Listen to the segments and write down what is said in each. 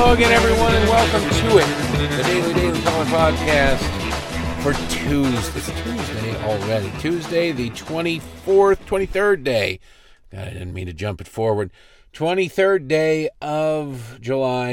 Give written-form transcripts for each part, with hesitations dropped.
Hello again, everyone, and welcome to it, the Daily Caller Podcast for Tuesday. It's Tuesday already. Tuesday, the 23rd day. God, I didn't mean to jump it forward. 23rd day of July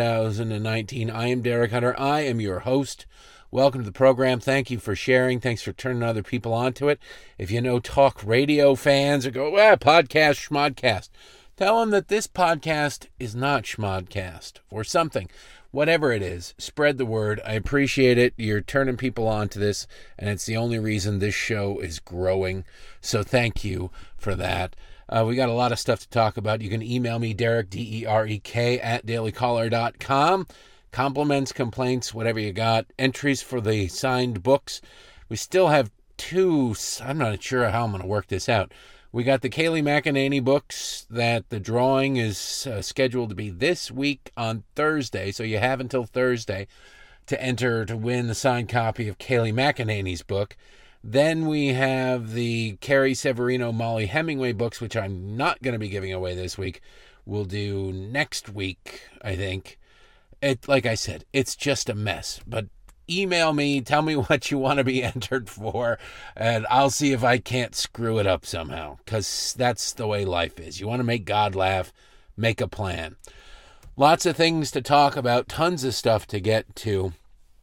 2019. I am Derek Hunter. I am your host. Welcome to the program. Thank you for sharing. Thanks for turning other people onto it. If you know talk radio fans or go, podcast, schmodcast, tell them that this podcast is not schmodcast or something. Whatever it is, spread the word. I appreciate it. You're turning people on to this, and it's the only reason this show is growing. So thank you for that. We got a lot of stuff to talk about. You can email me, Derek, D-E-R-E-K, at dailycaller.com. Compliments, complaints, whatever you got. Entries for the signed books. We still have two. I'm not sure how I'm going to work this out. We got the Kayleigh McEnany books that the drawing is scheduled to be this week on Thursday. So you have until Thursday to enter to win the signed copy of Kayleigh McEnany's book. Then we have the Carrie Severino, Molly Hemingway books, which I'm not going to be giving away this week. We'll do next week, I think. Like I said, it's just a mess. But email me, tell me what you want to be entered for, and I'll see if I can't screw it up somehow, because that's the way life is. You want to make God laugh, make a plan. Lots of things to talk about, tons of stuff to get to.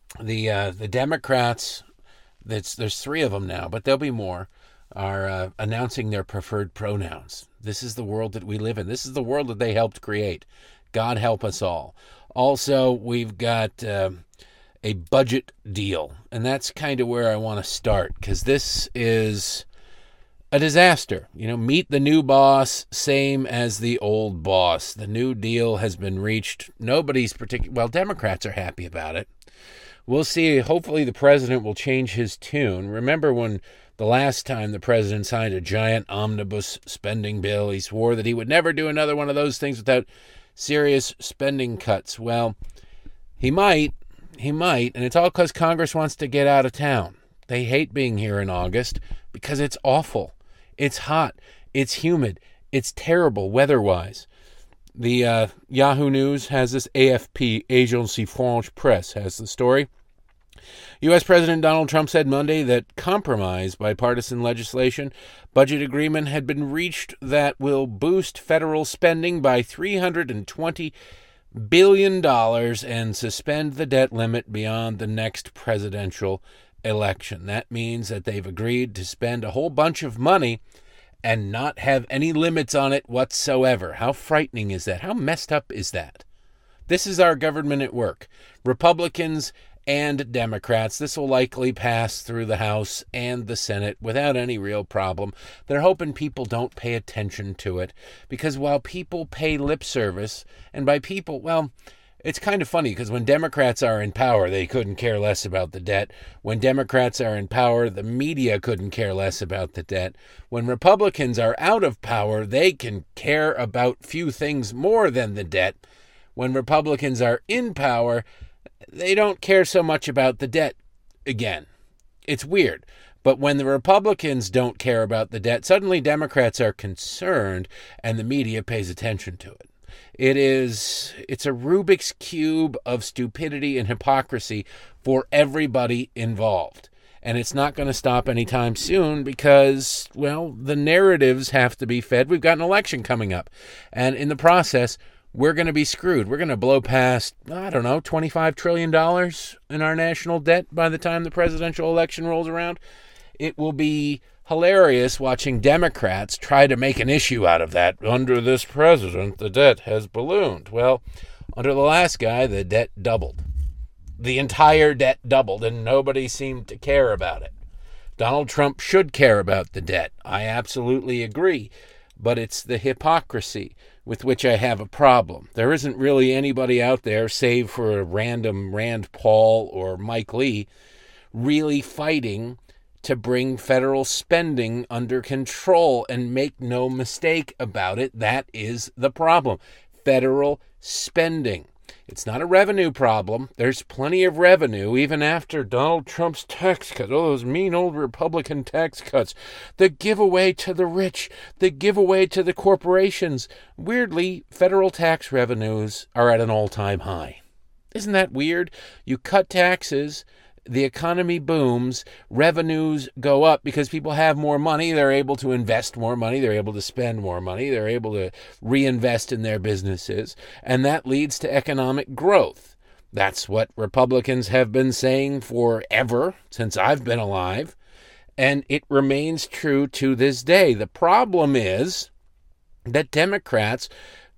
The Democrats, there's three of them now, but there'll be more, are announcing their preferred pronouns. This is the world that we live in. This is the world that they helped create. God help us all. Also, we've got a budget deal, and that's kind of where I want to start, because this is a disaster. Meet the new boss, same as the old boss. The new deal has been reached. Nobody's Democrats are happy about it. We'll see. Hopefully the president will change his tune. Remember when the last time the president signed a giant omnibus spending bill, he swore that he would never do another one of those things without serious spending cuts. Well, he might, and it's all because Congress wants to get out of town. They hate being here in August because it's awful. It's hot. It's humid. It's terrible weather-wise. The Yahoo News has this. AFP, Agence France Presse, has the story. U.S. President Donald Trump said Monday that compromise bipartisan legislation budget agreement had been reached that will boost federal spending by $320 billion and suspend the debt limit beyond the next presidential election. That means that they've agreed to spend a whole bunch of money and not have any limits on it whatsoever. How frightening is that? How messed up is that? This is our government at work. Republicans and Democrats. This will likely pass through the House and the Senate without any real problem. They're hoping people don't pay attention to it, because while people pay lip service, and by people, it's kind of funny, because when Democrats are in power, they couldn't care less about the debt. When Democrats are in power, the media couldn't care less about the debt. When Republicans are out of power, they can care about few things more than the debt. When Republicans are in power, they don't care so much about the debt again. It's weird. But when the Republicans don't care about the debt, suddenly Democrats are concerned and the media pays attention to it. It's a Rubik's Cube of stupidity and hypocrisy for everybody involved. And it's not going to stop anytime soon because, the narratives have to be fed. We've got an election coming up. And in the process, we're going to be screwed. We're going to blow past, $25 trillion in our national debt by the time the presidential election rolls around. It will be hilarious watching Democrats try to make an issue out of that. Under this president, the debt has ballooned. Well, under the last guy, the debt doubled. The entire debt doubled, and nobody seemed to care about it. Donald Trump should care about the debt. I absolutely agree. But it's the hypocrisy with which I have a problem. There isn't really anybody out there, save for a random Rand Paul or Mike Lee, really fighting to bring federal spending under control. And make no mistake about it, that is the problem. Federal spending. It's not a revenue problem. There's plenty of revenue, even after Donald Trump's tax cuts. Oh, those mean old Republican tax cuts. The giveaway to the rich, the giveaway to the corporations. Weirdly, federal tax revenues are at an all-time high. Isn't that weird? You cut taxes, the economy booms, revenues go up because people have more money. They're able to invest more money. They're able to spend more money. They're able to reinvest in their businesses. And that leads to economic growth. That's what Republicans have been saying forever, since I've been alive. And it remains true to this day. The problem is that Democrats,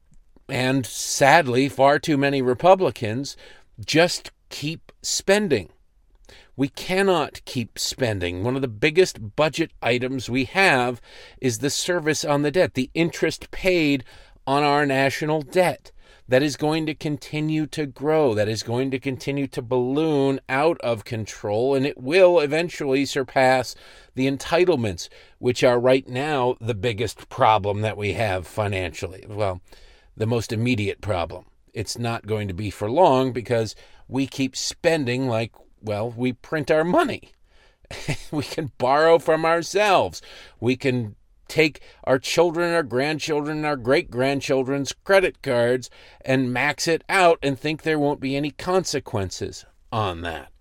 and sadly far too many Republicans, just keep spending. We cannot keep spending. One of the biggest budget items we have is the service on the debt, the interest paid on our national debt. That is going to continue to grow. That is going to continue to balloon out of control, and it will eventually surpass the entitlements, which are right now the biggest problem that we have financially. Well, the most immediate problem. It's not going to be for long because we keep spending like, well, we print our money. We can borrow from ourselves. We can take our children, our grandchildren, our great-grandchildren's credit cards and max it out and think there won't be any consequences on that.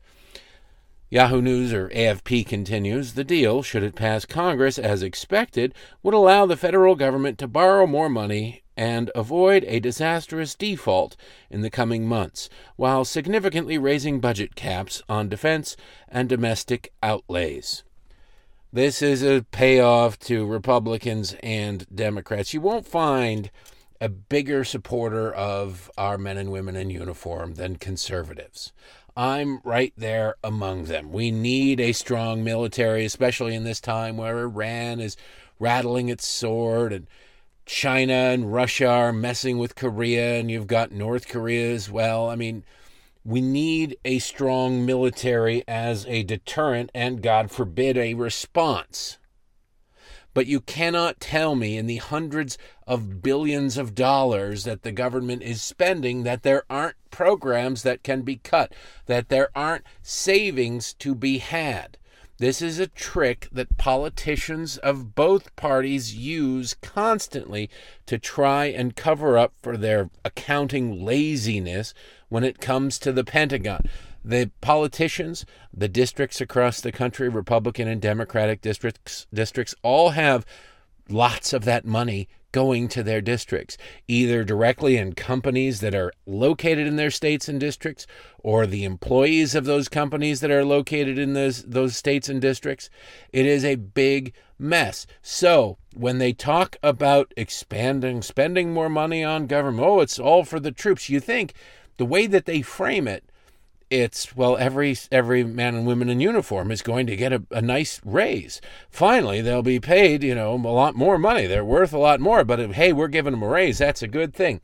Yahoo News, or AFP, continues, the deal, should it pass Congress as expected, would allow the federal government to borrow more money and avoid a disastrous default in the coming months, while significantly raising budget caps on defense and domestic outlays. This is a payoff to Republicans and Democrats. You won't find a bigger supporter of our men and women in uniform than conservatives. I'm right there among them. We need a strong military, especially in this time where Iran is rattling its sword and China and Russia are messing with Korea, and you've got North Korea as well. I mean, we need a strong military as a deterrent and, God forbid, a response. But you cannot tell me in the hundreds of billions of dollars that the government is spending that there aren't programs that can be cut, that there aren't savings to be had. This is a trick that politicians of both parties use constantly to try and cover up for their accounting laziness when it comes to the Pentagon. The politicians, the districts across the country, Republican and Democratic districts all have lots of that money going to their districts, either directly in companies that are located in their states and districts, or the employees of those companies that are located in those states and districts. It is a big mess. So when they talk about spending more money on government, oh, it's all for the troops, you think the way that they frame it, it's, well, every man and woman in uniform is going to get a nice raise. Finally, they'll be paid, a lot more money. They're worth a lot more, but hey, we're giving them a raise. That's a good thing.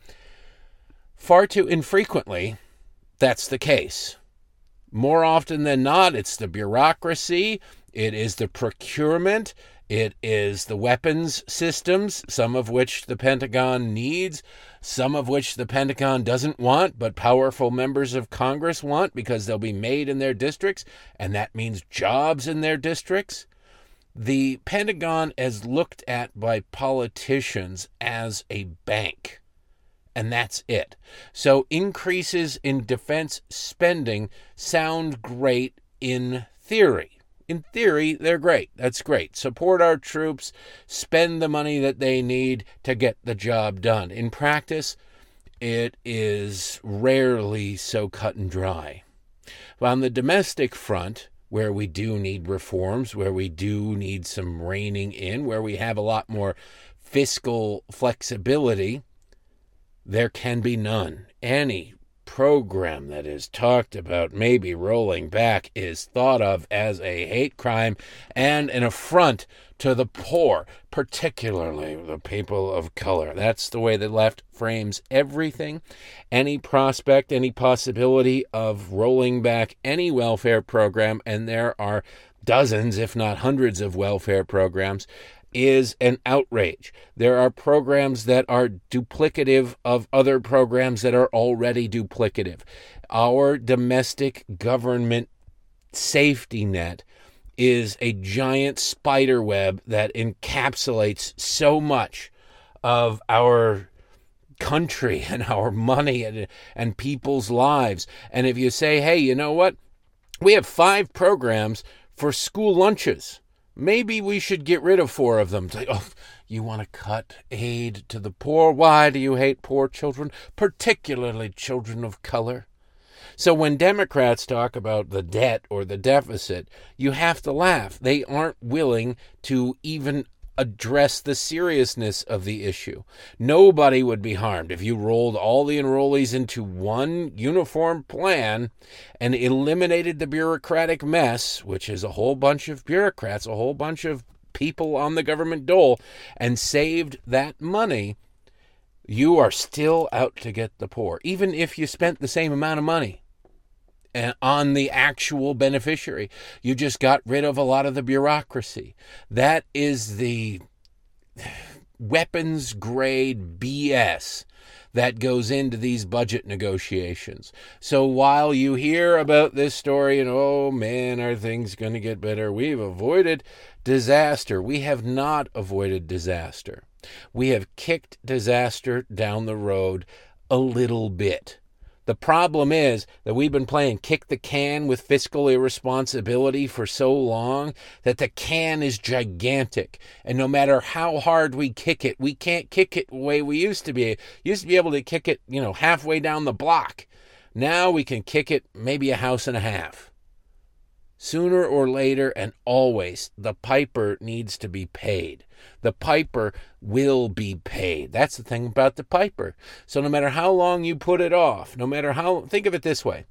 Far too infrequently, that's the case. More often than not, it's the bureaucracy. It is the procurement. It is the weapons systems, some of which the Pentagon needs, some of which the Pentagon doesn't want, but powerful members of Congress want because they'll be made in their districts, and that means jobs in their districts. The Pentagon is looked at by politicians as a bank, and that's it. So increases in defense spending sound great in theory. In theory, they're great. That's great. Support our troops, spend the money that they need to get the job done. In practice, it is rarely so cut and dry. But on the domestic front, where we do need reforms, where we do need some reining in, where we have a lot more fiscal flexibility, there can be none. Any program that is talked about maybe rolling back is thought of as a hate crime and an affront to the poor, particularly the people of color. That's the way the left frames everything. Any prospect, any possibility of rolling back any welfare program, and there are dozens, if not hundreds, of welfare programs, is an outrage. There are programs that are duplicative of other programs that are already duplicative. Our domestic government safety net is a giant spider web that encapsulates so much of our country and our money and people's lives. And if you say, hey, you know what? We have 5 programs for school lunches. Maybe we should get rid of 4 of them. It's like, oh, you want to cut aid to the poor? Why do you hate poor children, particularly children of color? So when Democrats talk about the debt or the deficit, you have to laugh. They aren't willing to even address the seriousness of the issue. Nobody would be harmed if you rolled all the enrollees into one uniform plan and eliminated the bureaucratic mess, which is a whole bunch of bureaucrats, a whole bunch of people on the government dole, and saved that money. You are still out to get the poor, even if you spent the same amount of money on the actual beneficiary. You just got rid of a lot of the bureaucracy. That is the weapons grade BS that goes into these budget negotiations. So while you hear about this story and, oh man, are things going to get better? We've avoided disaster. We have not avoided disaster. We have kicked disaster down the road a little bit. The problem is that we've been playing kick the can with fiscal irresponsibility for so long that the can is gigantic. And no matter how hard we kick it, we can't kick it the way we used to be. Used to be able to kick it, halfway down the block. Now we can kick it maybe a house and a half. Sooner or later, and always, the piper needs to be paid. The piper will be paid. That's the thing about the piper. So no matter how long you put it off, think of it this way.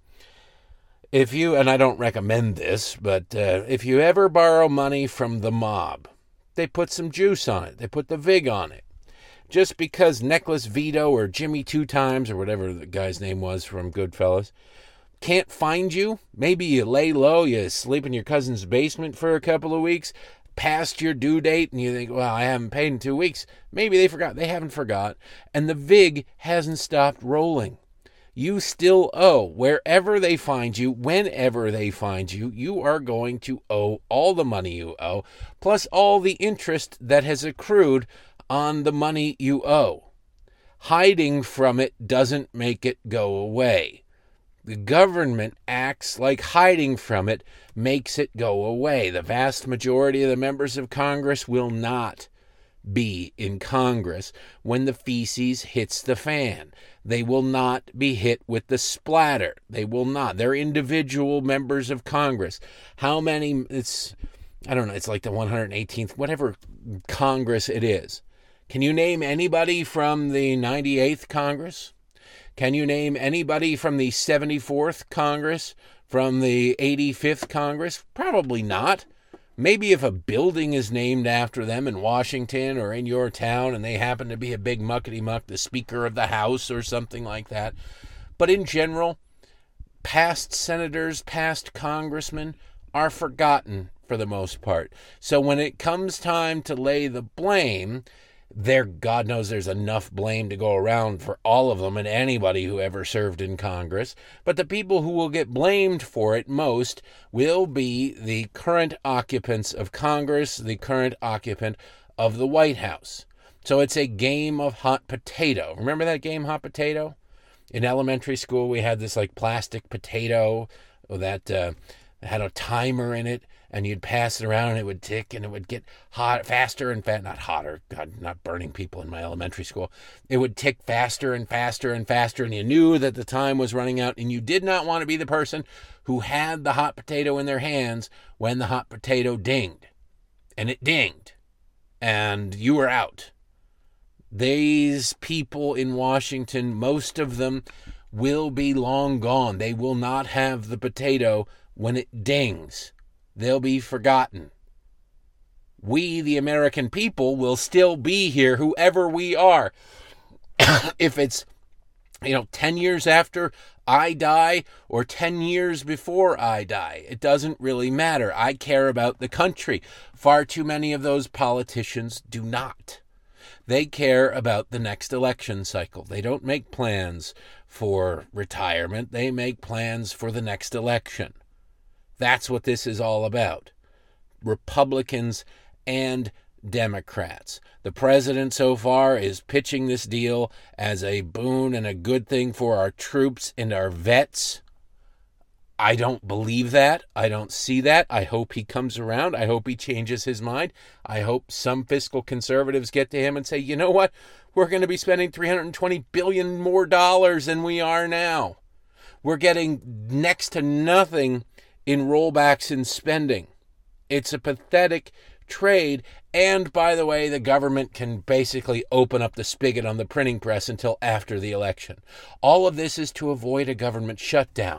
If you, and I don't recommend this, but if you ever borrow money from the mob, they put some juice on it. They put the vig on it. Just because Nicholas Vito or Jimmy Two Times, or whatever the guy's name was from Goodfellas, can't find you, maybe you lay low, you sleep in your cousin's basement for a couple of weeks, past your due date, and you think, well, I haven't paid in 2 weeks. Maybe they forgot. They haven't forgot. And the VIG hasn't stopped rolling. You still owe. Wherever they find you, whenever they find you, you are going to owe all the money you owe, plus all the interest that has accrued on the money you owe. Hiding from it doesn't make it go away. The government acts like hiding from it makes it go away. The vast majority of the members of Congress will not be in Congress when the feces hits the fan. They will not be hit with the splatter. They will not. They're individual members of Congress. How many? I don't know. It's like the 118th, whatever Congress it is. Can you name anybody from the 98th Congress? Can you name anybody from the 74th Congress, from the 85th Congress? Probably not. Maybe if a building is named after them in Washington or in your town and they happen to be a big muckety-muck, the Speaker of the House or something like that. But in general, past senators, past congressmen are forgotten for the most part. So when it comes time to lay the blame, God knows there's enough blame to go around for all of them and anybody who ever served in Congress. But the people who will get blamed for it most will be the current occupants of Congress, the current occupant of the White House. So it's a game of hot potato. Remember that game, Hot Potato? In elementary school, we had this plastic potato that had a timer in it. And you'd pass it around and it would tick and it would get hot, faster and not hotter. God, not burning people in my elementary school. It would tick faster and faster and faster. And you knew that the time was running out. And you did not want to be the person who had the hot potato in their hands when the hot potato dinged. And it dinged. And you were out. These people in Washington, most of them will be long gone. They will not have the potato when it dings. They'll be forgotten. We, the American people, will still be here, whoever we are. If it's 10 years after I die or 10 years before I die. It doesn't really matter. I care about the country. Far too many of those politicians do not. They care about the next election cycle. They don't make plans for retirement. They make plans for the next election. That's what this is all about. Republicans and Democrats. The president so far is pitching this deal as a boon and a good thing for our troops and our vets. I don't believe that. I don't see that. I hope he comes around. I hope he changes his mind. I hope some fiscal conservatives get to him and say, you know what? We're going to be spending $320 billion more than we are now. We're getting next to nothing in rollbacks in spending. It's a pathetic trade. And by the way, the government can basically open up the spigot on the printing press until after the election. All of this is to avoid a government shutdown.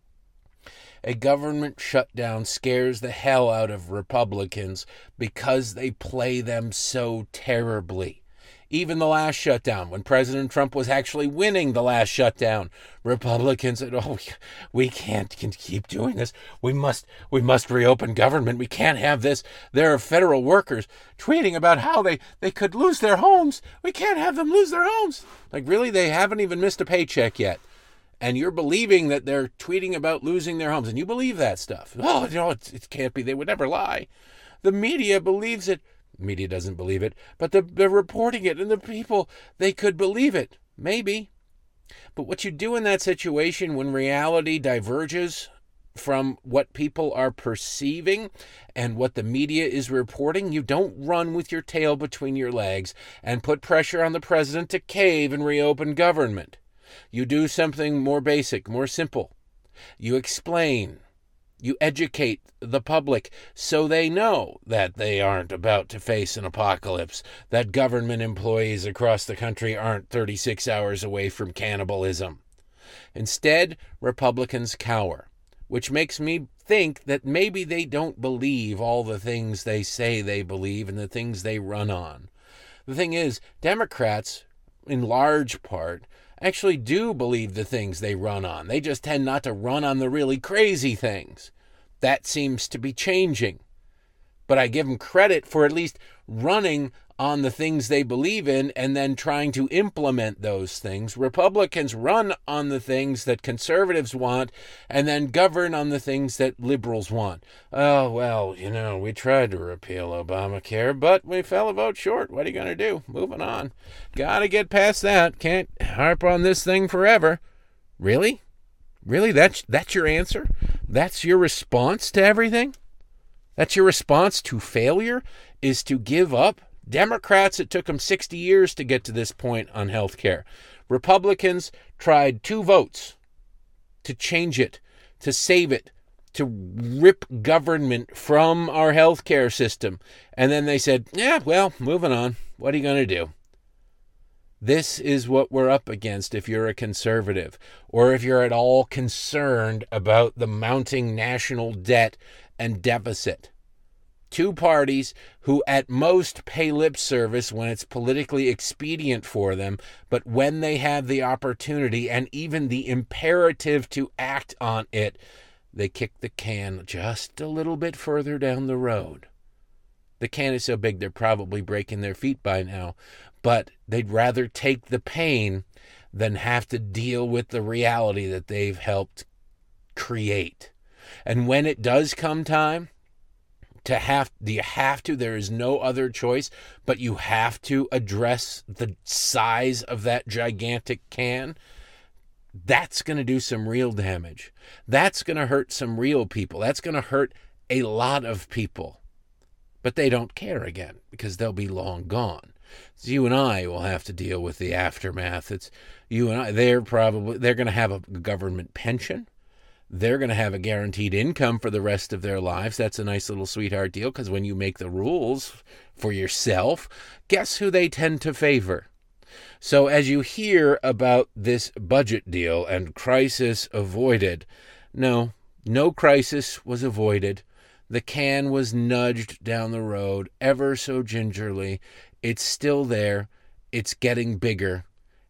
A government shutdown scares the hell out of Republicans because they play them so terribly. Even the last shutdown, when President Trump was actually winning the last shutdown, Republicans said, oh, we can't keep doing this. We must reopen government. We can't have this. There are federal workers tweeting about how they could lose their homes. We can't have them lose their homes. Like, really? They haven't even missed a paycheck yet. And you're believing that they're tweeting about losing their homes. And you believe that stuff. Oh, it can't be. They would never lie. The media believes it. Media doesn't believe it, but they're reporting it, and the people, they could believe it. Maybe. But what you do in that situation when reality diverges from what people are perceiving and what the media is reporting, you don't run with your tail between your legs and put pressure on the president to cave and reopen government. You do something more basic, more simple. You explain. You educate the public so they know that they aren't about to face an apocalypse, that government employees across the country aren't 36 hours away from cannibalism. Instead, Republicans cower, which makes me think that maybe they don't believe all the things they say they believe and the things they run on. The thing is, Democrats, in large part, actually do believe the things they run on. They just tend not to run on the really crazy things. That seems to be changing. But I give them credit for at least running on the things they believe in and then trying to implement those things. Republicans run on the things that conservatives want and then govern on the things that liberals want. Oh, well, we tried to repeal Obamacare, but we fell a vote short. What are you going to do? Moving on. Got to get past that. Can't harp on this thing forever. Really? Really? That's your answer? That's your response to everything? That's your response to failure, is to give up? Democrats, it took them 60 years to get to this point on health care. Republicans tried 2 votes to change it, to save it, to rip government from our health care system. And then they said, moving on. What are you going to do? This is what we're up against if you're a conservative, or if you're at all concerned about the mounting national debt and deficit. 2 parties who at most pay lip service when it's politically expedient for them, but when they have the opportunity and even the imperative to act on it, they kick the can just a little bit further down the road. The can is so big they're probably breaking their feet by now, but they'd rather take the pain than have to deal with the reality that they've helped create. And when it does come time there is no other choice, but you have to address the size of that gigantic can. That's going to do some real damage. That's going to hurt some real people. That's going to hurt a lot of people. But they don't care again because they'll be long gone. So you and I will have to deal with the aftermath. It's you and I. They're going to have a government pension. They're going to have a guaranteed income for the rest of their lives. That's a nice little sweetheart deal because when you make the rules for yourself, guess who they tend to favor? So as you hear about this budget deal and crisis avoided, no crisis was avoided. The can was nudged down the road ever so gingerly. It's still there. It's getting bigger.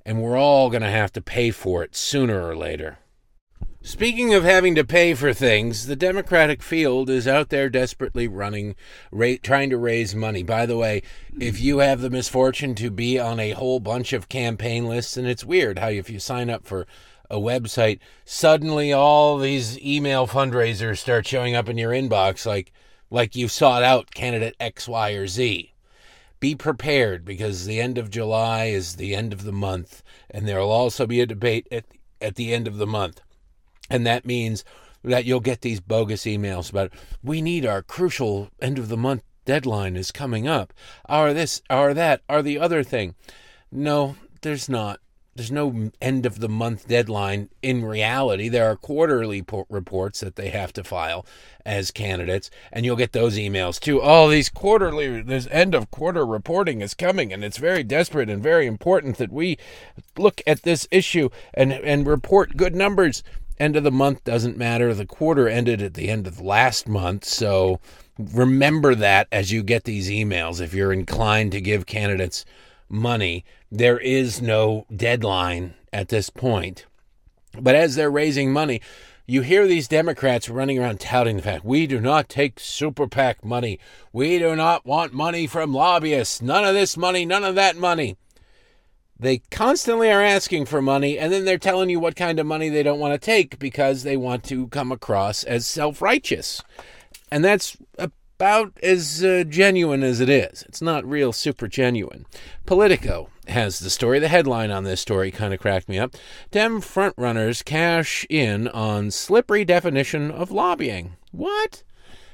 and we're all going to have to pay for it sooner or later. Speaking of having to pay for things, the Democratic field is out there desperately trying to raise money. By the way, if you have the misfortune to be on a whole bunch of campaign lists, and it's weird how if you sign up for a website, suddenly all these email fundraisers start showing up in your inbox like you sought out candidate X, Y, or Z. Be prepared, because the end of July is the end of the month, and there will also be a debate at the end of the month. And that means that you'll get these bogus emails about, we need our crucial end of the month deadline is coming up. Or this, or that, or the other thing. No, there's not. There's no end of the month deadline in reality. There are quarterly reports that they have to file as candidates, and you'll get those emails too. Oh, this end of quarter reporting is coming, and it's very desperate and very important that we look at this issue and report good numbers. End of the month doesn't matter. The quarter ended at the end of last month, so remember that as you get these emails. If you're inclined to give candidates money, there is no deadline at this point. But as they're raising money, you hear these Democrats running around touting the fact, we do not take super PAC money. We do not want money from lobbyists. None of this money, none of that money. They constantly are asking for money, and then they're telling you what kind of money they don't want to take because they want to come across as self-righteous. And that's about as genuine as it is. It's not real super genuine. Politico has the story. The headline on this story kind of cracked me up. Dem frontrunners cash in on slippery definition of lobbying. What?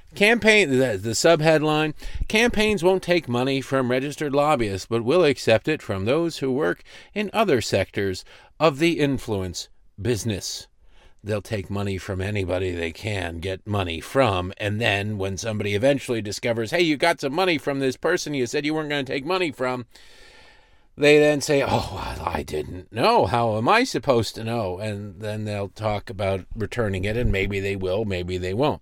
The subheadline, campaigns won't take money from registered lobbyists, but will accept it from those who work in other sectors of the influence business. They'll take money from anybody they can get money from, and then when somebody eventually discovers, hey, you got some money from this person you said you weren't going to take money from, they then say, oh, I didn't know. How am I supposed to know? And then they'll talk about returning it, and maybe they will, maybe they won't.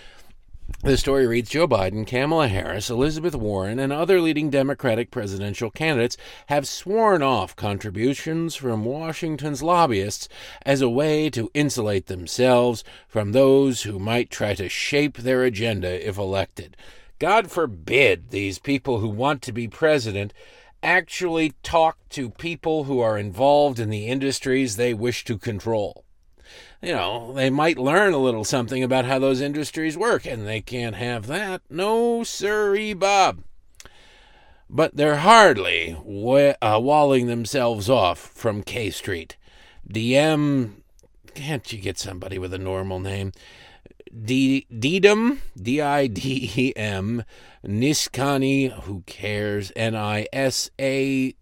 The story reads, Joe Biden, Kamala Harris, Elizabeth Warren, and other leading Democratic presidential candidates have sworn off contributions from Washington's lobbyists as a way to insulate themselves from those who might try to shape their agenda if elected. God forbid these people who want to be president actually talk to people who are involved in the industries they wish to control. You know, they might learn a little something about how those industries work, and they can't have that. No, sirree, Bob. But they're hardly walling themselves off from K Street. Can't you get somebody with a normal name? Didem, D-I-D-E-M, Niskani, who cares, N-I-S-A-N-C-I,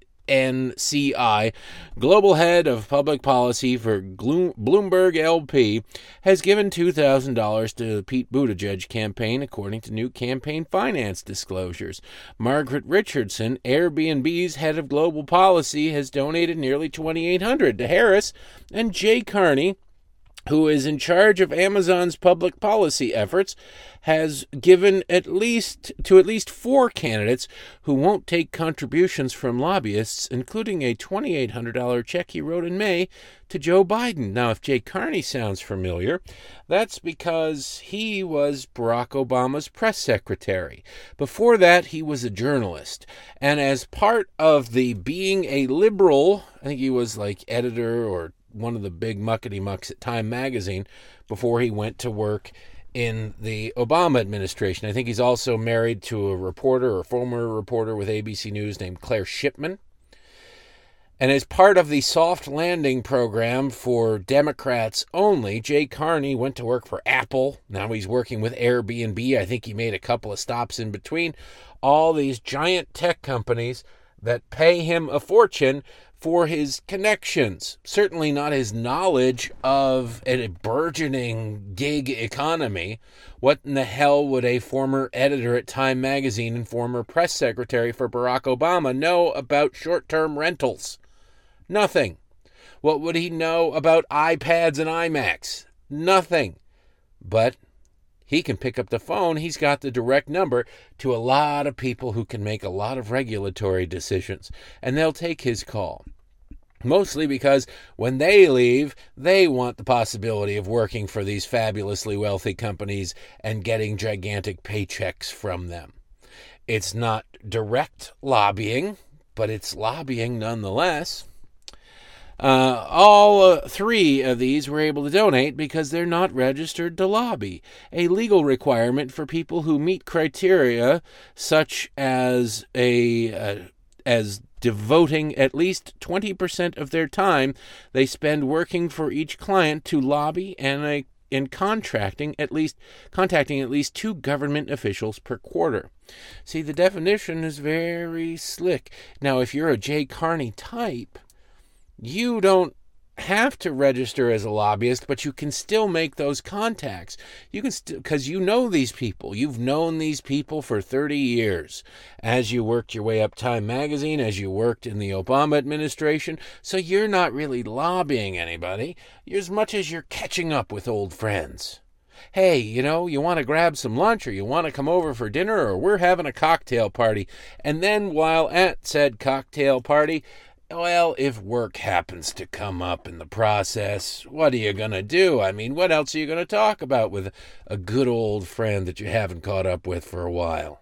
global head of public policy for Bloomberg LP, has given $2,000 to the Pete Buttigieg campaign, according to new campaign finance disclosures. Margaret Richardson, Airbnb's head of global policy, has donated nearly $2,800 to Harris, and Jay Carney, who is in charge of Amazon's public policy efforts, has given at least 4 candidates who won't take contributions from lobbyists, including a $2,800 check he wrote in May to Joe Biden. Now, if Jay Carney sounds familiar, that's because he was Barack Obama's press secretary. Before that, he was a journalist. And as part of the being a liberal, I think he was like editor or one of the big muckety-mucks at Time magazine before he went to work in the Obama administration. I think he's also married to a reporter or former reporter with ABC News named Claire Shipman. And as part of the soft landing program for Democrats only, Jay Carney went to work for Apple. Now he's working with Airbnb. I think he made a couple of stops in between. All these giant tech companies that pay him a fortune for his connections. Certainly not his knowledge of a burgeoning gig economy. What in the hell would a former editor at Time magazine and former press secretary for Barack Obama know about short-term rentals? Nothing. What would he know about iPads and iMacs? Nothing. But he can pick up the phone. He's got the direct number to a lot of people who can make a lot of regulatory decisions, and they'll take his call. Mostly because when they leave, they want the possibility of working for these fabulously wealthy companies and getting gigantic paychecks from them. It's not direct lobbying, but it's lobbying nonetheless. All three of these were able to donate because they're not registered to lobby, a legal requirement for people who meet criteria such as as devoting at least 20% of their time they spend working for each client to lobby and in contacting at least 2 government officials per quarter. See, the definition is very slick. Now, if you're a Jay Carney type, you don't have to register as a lobbyist, but you can still make those contacts. You can because you know these people. You've known these people for 30 years as you worked your way up Time Magazine, as you worked in the Obama administration. So you're not really lobbying anybody as much as you're catching up with old friends. Hey, you want to grab some lunch, or you want to come over for dinner, or we're having a cocktail party. And then while at said cocktail party, well, if work happens to come up in the process, what are you going to do? I mean, what else are you going to talk about with a good old friend that you haven't caught up with for a while?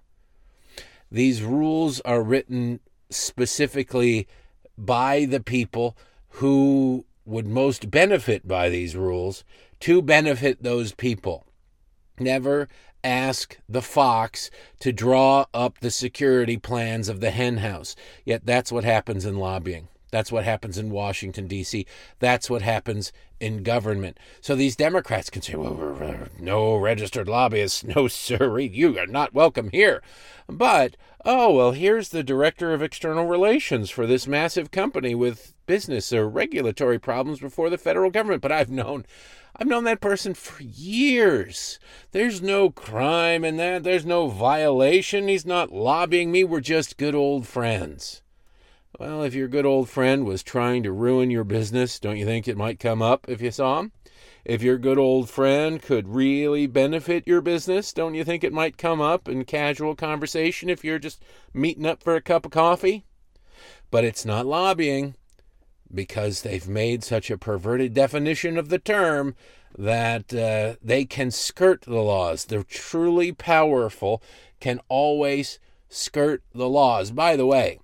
These rules are written specifically by the people who would most benefit by these rules to benefit those people. Never ask the fox to draw up the security plans of the hen house. Yet that's what happens in lobbying. That's what happens in Washington, D.C. That's what happens in government. So these Democrats can say, well, we're no registered lobbyists. No, sir, you are not welcome here. But, here's the director of external relations for this massive company with business or regulatory problems before the federal government. But I've known that person for years. There's no crime in that. There's no violation. He's not lobbying me. We're just good old friends. Well, if your good old friend was trying to ruin your business, don't you think it might come up if you saw him? If your good old friend could really benefit your business, don't you think it might come up in casual conversation if you're just meeting up for a cup of coffee? But it's not lobbying, because they've made such a perverted definition of the term that they can skirt the laws. The truly powerful can always skirt the laws. By the way,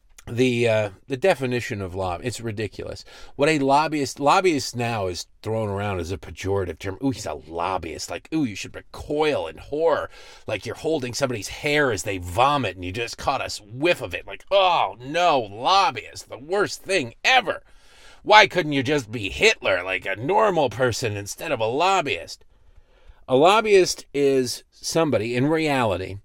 the definition of lobby, it's ridiculous. What a lobbyist now is thrown around as a pejorative term. Ooh, he's a lobbyist. Like, ooh, you should recoil in horror. Like you're holding somebody's hair as they vomit and you just caught a whiff of it. Like, oh no, lobbyist, the worst thing ever. Why couldn't you just be Hitler, like a normal person, instead of a lobbyist? A lobbyist is somebody, in reality,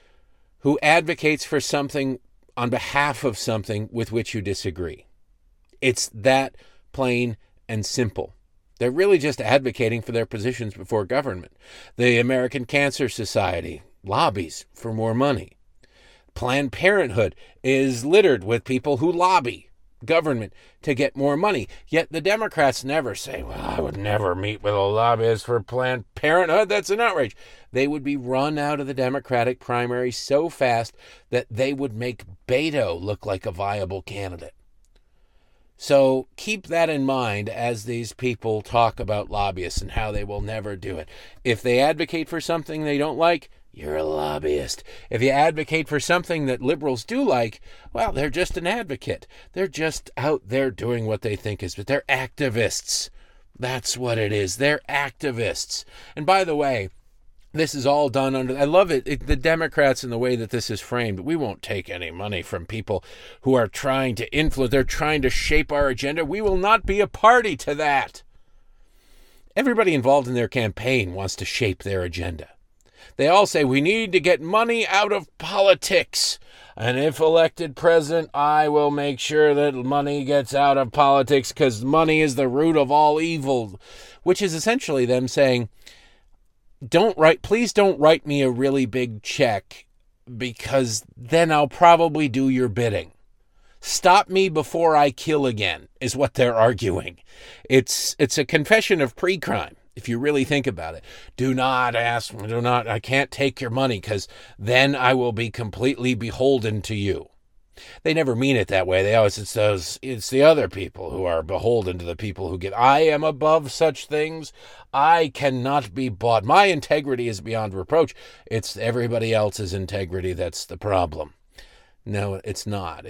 who advocates for something on behalf of something with which you disagree. It's that plain and simple. They're really just advocating for their positions before government. The American Cancer Society lobbies for more money. Planned Parenthood is littered with people who lobby government to get more money. Yet the Democrats never say, well, I would never meet with a lobbyist for Planned Parenthood. That's an outrage. They would be run out of the Democratic primary so fast that they would make Beto look like a viable candidate. So keep that in mind as these people talk about lobbyists and how they will never do it. If they advocate for something they don't like, you're a lobbyist. If you advocate for something that liberals do like, well, they're just an advocate. They're just out there doing what they think is, but they're activists. That's what it is. They're activists. And by the way, this is all done under, I love it, the Democrats and the way that this is framed. We won't take any money from people who are trying to influence, they're trying to shape our agenda. We will not be a party to that. Everybody involved in their campaign wants to shape their agenda. They all say, we need to get money out of politics. And if elected president, I will make sure that money gets out of politics because money is the root of all evil. Which is essentially them saying, please don't write me a really big check because then I'll probably do your bidding. Stop me before I kill again is what they're arguing. It's a confession of pre-crime. If you really think about it, I can't take your money because then I will be completely beholden to you. They never mean it that way. They always, it's the other people who are beholden to the people who give. I am above such things. I cannot be bought. My integrity is beyond reproach. It's everybody else's integrity that's the problem. No, it's not.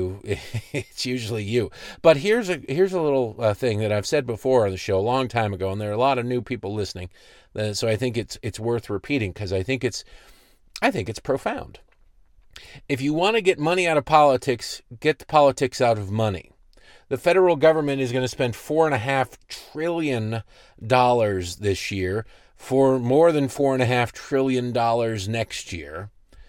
It's usually you. But here's a little thing that I've said before on the show a long time ago, and there are a lot of new people listening. So I think it's worth repeating because I think it's profound. If you want to get money out of politics, get the politics out of money. The federal government is going to spend $4.5 trillion this year, for more than $4.5 trillion next year.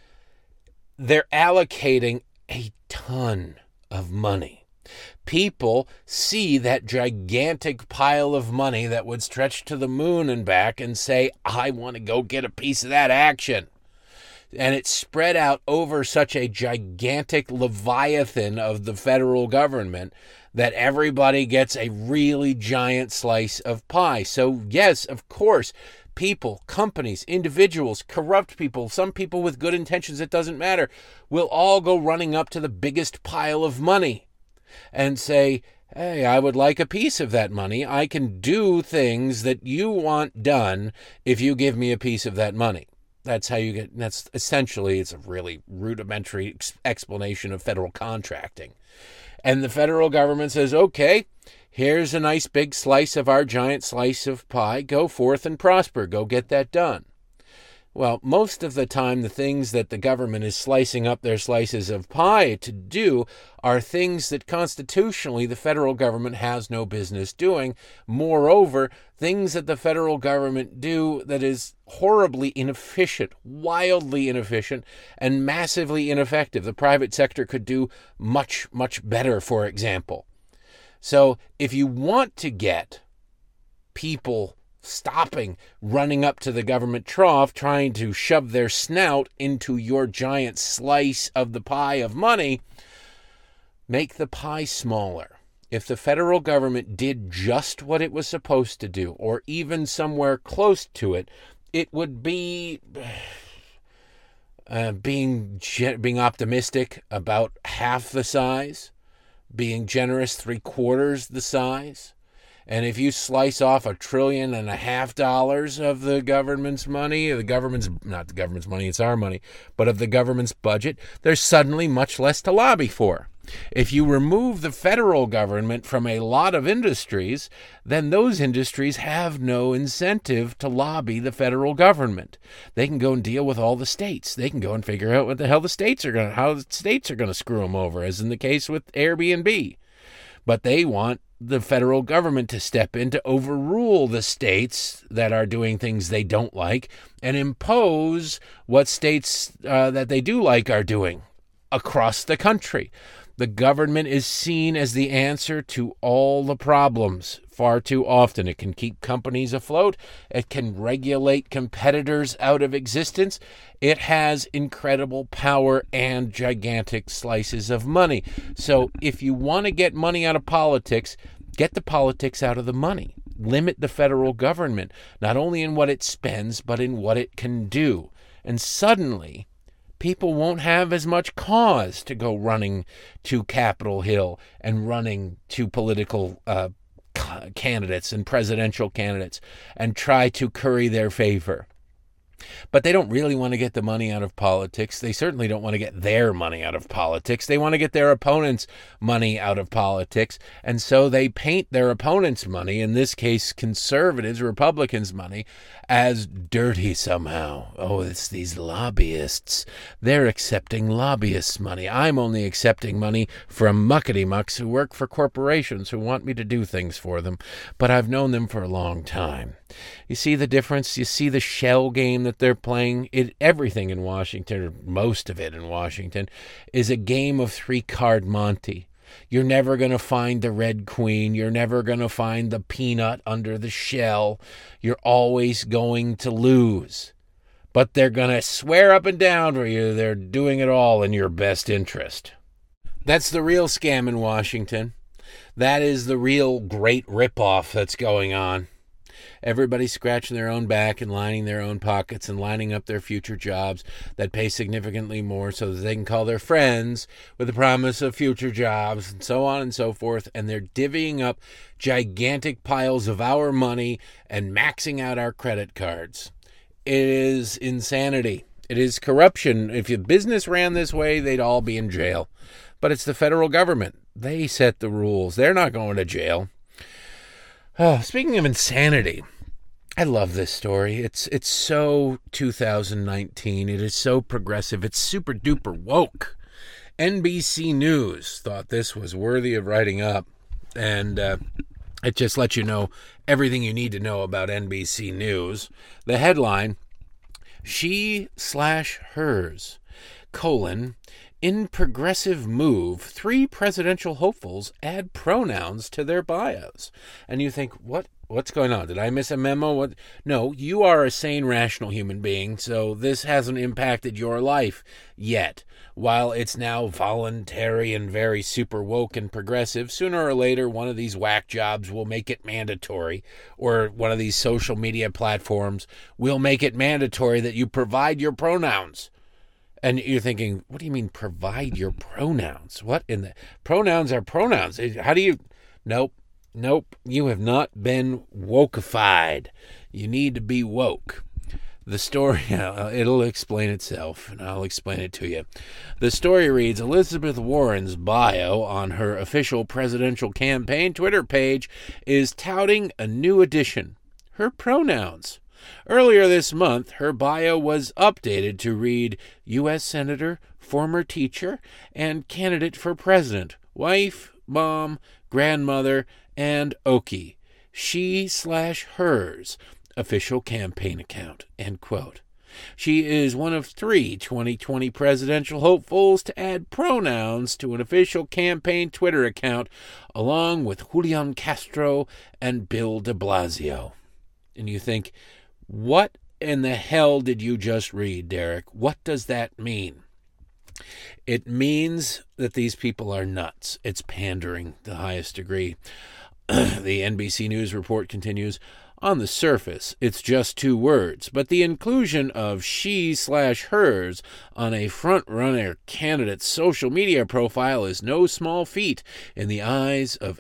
They're allocating a ton of money. People see that gigantic pile of money that would stretch to the moon and back and say, I want to go get a piece of that action. And it's spread out over such a gigantic leviathan of the federal government that everybody gets a really giant slice of pie. So, yes, of course, people, companies, individuals, corrupt people, some people with good intentions, it doesn't matter, will all go running up to the biggest pile of money and say, hey, I would like a piece of that money. I can do things that you want done if you give me a piece of that money. That's how you get, that's essentially, it's a really rudimentary explanation of federal contracting. And the federal government says, okay, here's a nice big slice of our giant slice of pie. Go forth and prosper. Go get that done. Well, most of the time, the things that the government is slicing up their slices of pie to do are things that constitutionally the federal government has no business doing. Moreover, things that the federal government do that is horribly inefficient, wildly inefficient, and massively ineffective. The private sector could do much, much better, for example. So if you want to get people stopping running up to the government trough, trying to shove their snout into your giant slice of the pie of money, make the pie smaller. If the federal government did just what it was supposed to do, or even somewhere close to it, it would be being optimistic about half the size, being generous 3/4 the size. And if you slice off $1.5 trillion of the government's money, not the government's money, it's our money, but of the government's budget, there's suddenly much less to lobby for. If you remove the federal government from a lot of industries, then those industries have no incentive to lobby the federal government. They can go and deal with all the states. They can go and figure out how the states are going to screw them over, as in the case with Airbnb. But they want the federal government to step in to overrule the states that are doing things they don't like and impose what states that they do like are doing across the country. The government is seen as the answer to all the problems far too often. It can keep companies afloat. It can regulate competitors out of existence. It has incredible power and gigantic slices of money. So if you want to get money out of politics, get the politics out of the money. Limit the federal government, not only in what it spends, but in what it can do. And suddenly, people won't have as much cause to go running to Capitol Hill and running to political candidates and presidential candidates and try to curry their favor. But they don't really want to get the money out of politics. They certainly don't want to get their money out of politics. They want to get their opponent's money out of politics. And so they paint their opponent's money, in this case conservatives, Republicans' money, as dirty somehow. Oh, it's these lobbyists. They're accepting lobbyists' money. I'm only accepting money from muckety-mucks who work for corporations who want me to do things for them. But I've known them for a long time. You see the difference? You see the shell game that they're playing? Everything in Washington, or most of it in Washington, is a game of 3-card Monte. You're never going to find the red queen. You're never going to find the peanut under the shell. You're always going to lose. But they're going to swear up and down for you they're doing it all in your best interest. That's the real scam in Washington. That is the real great ripoff that's going on. Everybody's scratching their own back and lining their own pockets and lining up their future jobs that pay significantly more so that they can call their friends with the promise of future jobs and so on and so forth. And they're divvying up gigantic piles of our money and maxing out our credit cards. It is insanity. It is corruption. If your business ran this way, they'd all be in jail. But it's the federal government. They set the rules. They're not going to jail. Oh, speaking of insanity, I love this story. It's so 2019. It is so progressive. It's super duper woke. NBC News thought this was worthy of writing up. And it just lets you know everything you need to know about NBC News. The headline, she/hers, in progressive move, 3 presidential hopefuls add pronouns to their bios. And you think, what's going on? Did I miss a memo? No, you are a sane, rational human being, so this hasn't impacted your life yet. While it's now voluntary and very super woke and progressive, sooner or later one of these whack jobs will make it mandatory, or one of these social media platforms will make it mandatory that you provide your pronouns. And you're thinking, what do you mean provide your pronouns? What in the... Pronouns are pronouns. How do you... Nope. You have not been wokeified. You need to be woke. The story, it'll explain itself, and I'll explain it to you. The story reads, Elizabeth Warren's bio on her official presidential campaign Twitter page is touting a new addition, her pronouns. Earlier this month, her bio was updated to read U.S. Senator, former teacher, and candidate for president, wife, mom, grandmother, and Okie. She/hers official campaign account, end quote. She is one of 3 2020 presidential hopefuls to add pronouns to an official campaign Twitter account, along with Julian Castro and Bill de Blasio. And you think, what in the hell did you just read, Derek? What does that mean? It means that these people are nuts. It's pandering to the highest degree. The NBC News report continues, on the surface, it's just 2 words, but the inclusion of she/hers on a front-runner candidate's social media profile is no small feat in the eyes of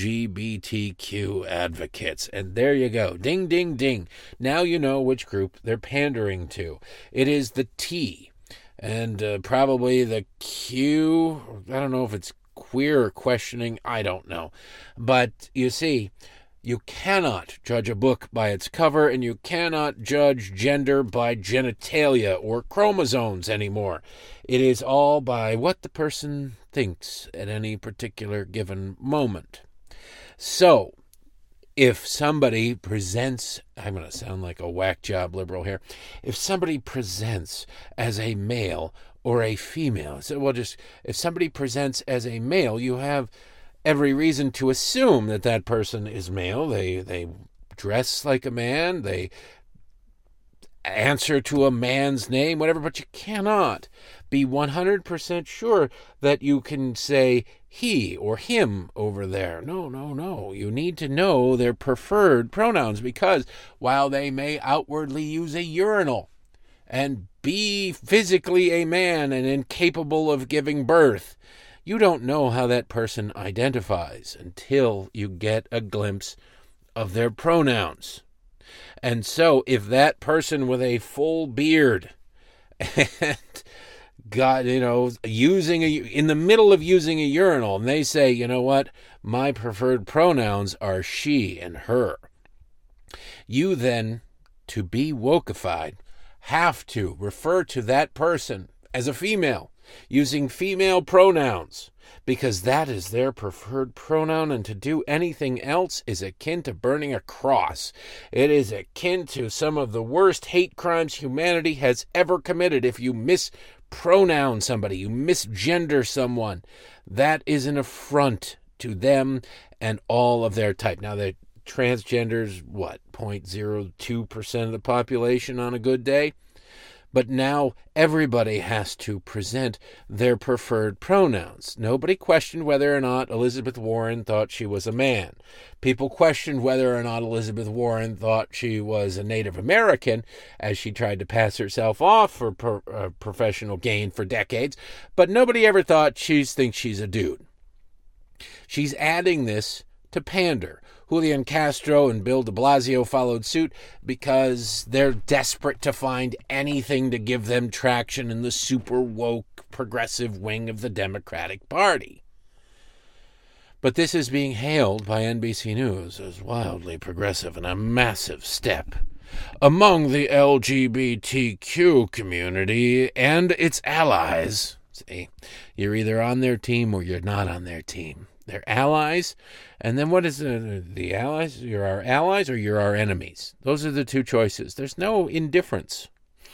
LGBTQ advocates. And there you go. Ding, ding, ding. Now you know which group they're pandering to. It is the T and probably the Q. I don't know if it's queer or questioning. I don't know. But you see, you cannot judge a book by its cover, and you cannot judge gender by genitalia or chromosomes anymore. It is all by what the person thinks at any particular given moment. So, if somebody presents, I'm going to sound like a whack job liberal here, if somebody presents as a male or a female, if somebody presents as a male, you have every reason to assume that person is male. They dress like a man. They answer to a man's name, whatever. But you cannot be 100% sure that you can say he or him over there. No. You need to know their preferred pronouns, because while they may outwardly use a urinal and be physically a man and incapable of giving birth, you don't know how that person identifies until you get a glimpse of their pronouns. And so if that person with a full beard and got, in the middle of using a urinal, and they say, you know what, my preferred pronouns are she and her, you then, to be wokeified, have to refer to that person as a female, using female pronouns, because that is their preferred pronoun, and to do anything else is akin to burning a cross. It is akin to some of the worst hate crimes humanity has ever committed. If you mispronoun somebody, you misgender someone, that is an affront to them and all of their type. Now, the transgenders, 0.02% of the population on a good day? But now everybody has to present their preferred pronouns. Nobody questioned whether or not Elizabeth Warren thought she was a man. People questioned whether or not Elizabeth Warren thought she was a Native American, as she tried to pass herself off for professional gain for decades. But nobody ever thought she thinks she's a dude. She's adding this to pander. Julian Castro and Bill de Blasio followed suit because they're desperate to find anything to give them traction in the super woke progressive wing of the Democratic Party. But this is being hailed by NBC News as wildly progressive and a massive step among the LGBTQ community and its allies. See, you're either on their team or you're not on their team. They're allies, and then what is the allies? You're our allies or you're our enemies. Those are the two choices. There's no indifference.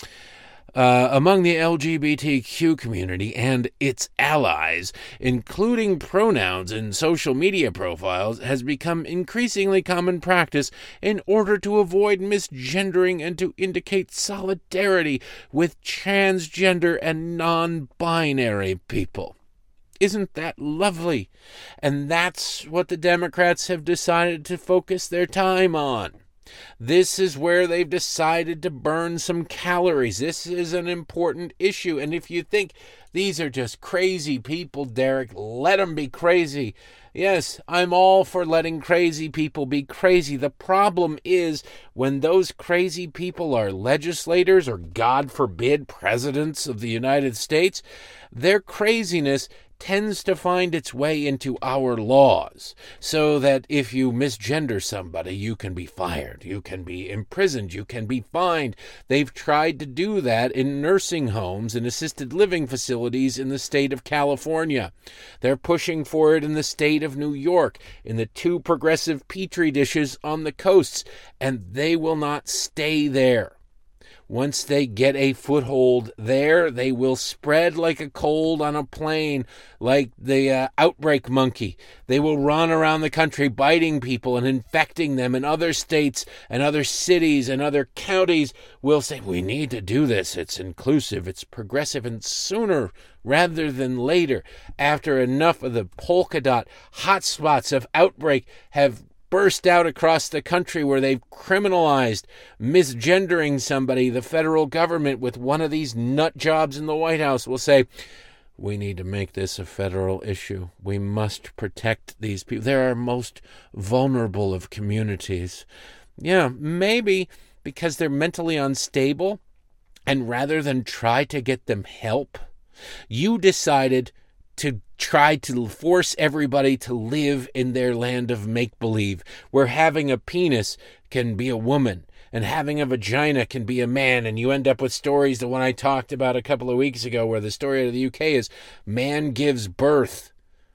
Among the LGBTQ community and its allies, including pronouns in social media profiles, has become increasingly common practice in order to avoid misgendering and to indicate solidarity with transgender and non-binary people. Isn't that lovely? And that's what the Democrats have decided to focus their time on. This is where they've decided to burn some calories. This is an important issue. And if you think these are just crazy people, Derek, let them be crazy. Yes, I'm all for letting crazy people be crazy. The problem is when those crazy people are legislators or, God forbid, presidents of the United States, their craziness tends to find its way into our laws, so that if you misgender somebody, you can be fired, you can be imprisoned, you can be fined. They've tried to do that in nursing homes and assisted living facilities in the state of California. They're pushing for it in the state of New York, in the two progressive petri dishes on the coasts, and they will not stay there. Once they get a foothold there, they will spread like a cold on a plane, like the outbreak monkey. They will run around the country biting people and infecting them, and other states and other cities and other counties will say, we need to do this. It's inclusive, it's progressive, and sooner rather than later, after enough of the polka dot hotspots of outbreak have burst out across the country where they've criminalized misgendering somebody, the federal government with one of these nut jobs in the White House will say, we need to make this a federal issue. We must protect these people. They're our most vulnerable of communities. Yeah, maybe because they're mentally unstable, and rather than try to get them help, you decided to try to force everybody to live in their land of make-believe, where having a penis can be a woman and having a vagina can be a man, and you end up with stories, the one I talked about a couple of weeks ago, where the story out of the UK is man gives birth.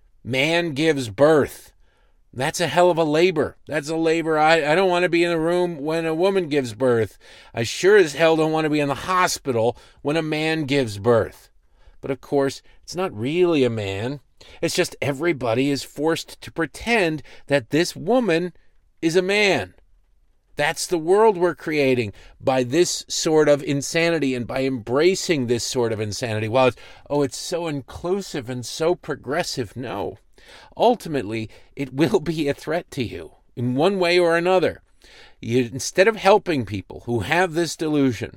Man gives birth. That's a hell of a labor. That's a labor. I don't want to be in the room when a woman gives birth. I sure as hell don't want to be in the hospital when a man gives birth. But of course, it's not really a man. It's just everybody is forced to pretend that this woman is a man. That's the world we're creating by this sort of insanity and by embracing this sort of insanity. While it's so inclusive and so progressive. No. Ultimately, it will be a threat to you in one way or another. Instead of helping people who have this delusion,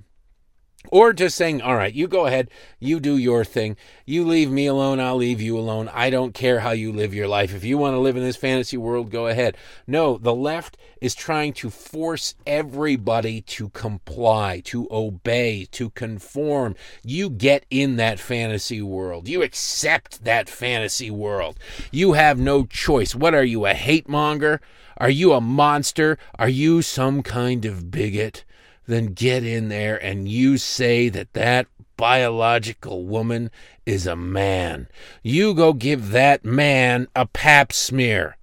or just saying, all right, you go ahead, you do your thing, you leave me alone, I'll leave you alone, I don't care how you live your life. If you want to live in this fantasy world, go ahead. No, the left is trying to force everybody to comply, to obey, to conform. You get in that fantasy world. You accept that fantasy world. You have no choice. What are you, a hate monger? Are you a monster? Are you some kind of bigot? Then get in there and you say that biological woman is a man. You go give that man a pap smear.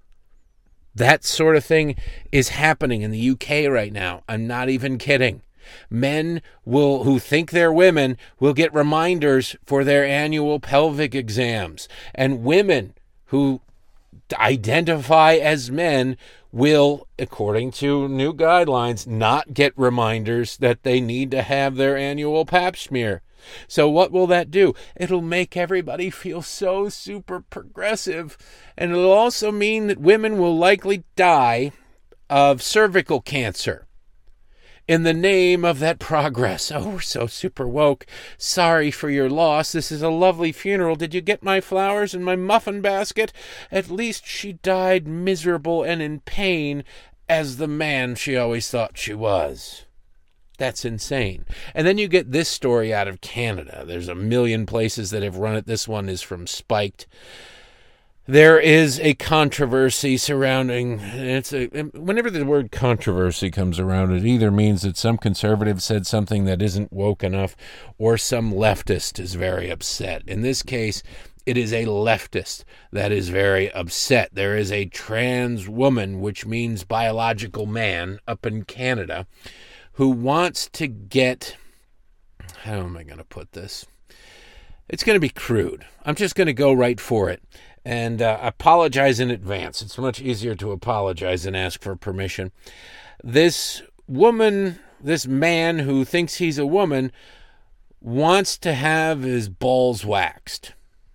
That sort of thing is happening in the UK right now. I'm not even kidding. Men who think they're women will get reminders for their annual pelvic exams. And women who identify as men will, according to new guidelines, not get reminders that they need to have their annual pap smear. So what will that do? It'll make everybody feel so super progressive, and it'll also mean that women will likely die of cervical cancer in the name of that progress. Oh, we're so super woke. Sorry for your loss. This is a lovely funeral. Did you get my flowers and my muffin basket? At least she died miserable and in pain as the man she always thought she was. That's insane. And then you get this story out of Canada. There's a million places that have run it. This one is from Spiked. There is a controversy surrounding, whenever the word controversy comes around, it either means that some conservative said something that isn't woke enough, or some leftist is very upset. In this case, it is a leftist that is very upset. There is a trans woman, which means biological man, up in Canada, who wants to get, how am I going to put this? It's going to be crude. I'm just going to go right for it. And apologize in advance. It's much easier to apologize than ask for permission. This woman, this man who thinks he's a woman, wants to have his balls waxed.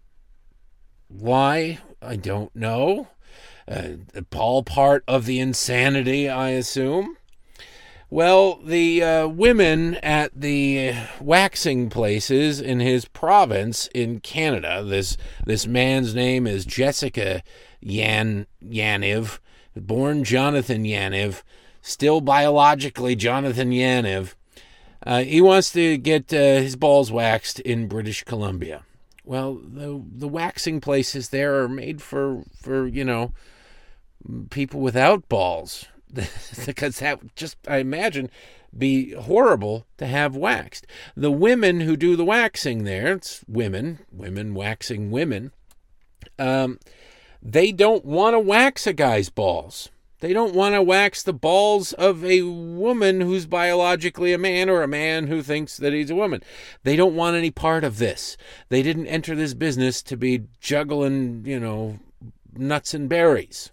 Why? I don't know. All part of the insanity, I assume. Well, the women at the waxing places in his province in Canada, this man's name is Jessica Yaniv, born Jonathan Yaniv, still biologically Jonathan Yaniv. He wants to get his balls waxed in British Columbia. Well, the waxing places there are made for people without balls. Because that would just, I imagine, be horrible to have waxed. The women who do the waxing there, it's women waxing women, they don't want to wax a guy's balls. They don't want to wax the balls of a woman who's biologically a man, or a man who thinks that he's a woman. They don't want any part of this. They didn't enter this business to be juggling, nuts and berries.